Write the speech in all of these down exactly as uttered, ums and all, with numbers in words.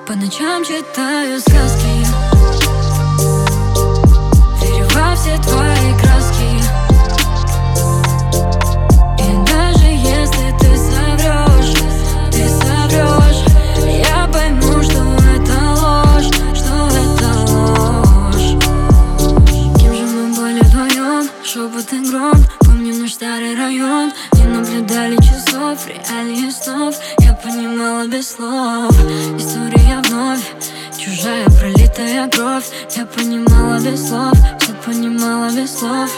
По ночам читаю сказки, верю во все твои краски. И даже если ты соврешь, ты соврешь, я пойму, что это ложь, что это ложь. Кем же мы были вдвоем? Шепот и гром. Помню наш старый район, не наблюдали часов, реалии снов. Я понимала без слов. История вновь, чужая пролитая кровь. Я понимала без слов, все понимала без слов.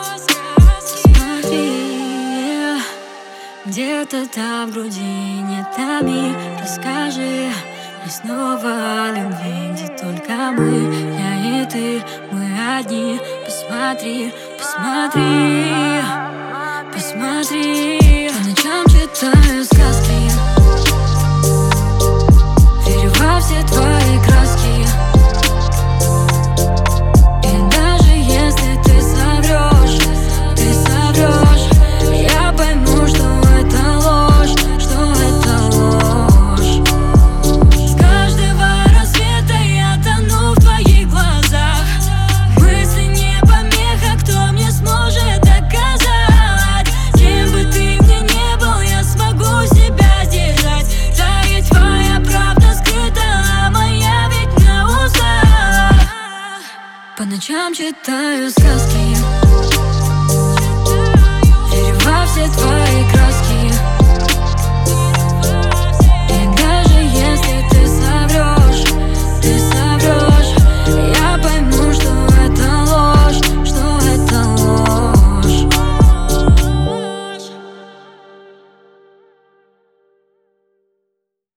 Смотри, где-то там в груди не томи. Расскажи мне снова о любви, где только мы, я и ты, мы одни. Посмотри, посмотри, посмотри. По ночам читаю сказки, верю во все твои краски. И даже если ты соврешь, ты соврешь, я пойму, что это ложь, что это ложь. С каждого рассвета я тону в твоих глазах. Мысли не помеха, кто мне сможет доказать. Кем бы ты мне не был, я смогу себя держать. Да и твоя правда скрыта, а моя ведь на устах. По ночам читаю сказки, верю во все твои краски.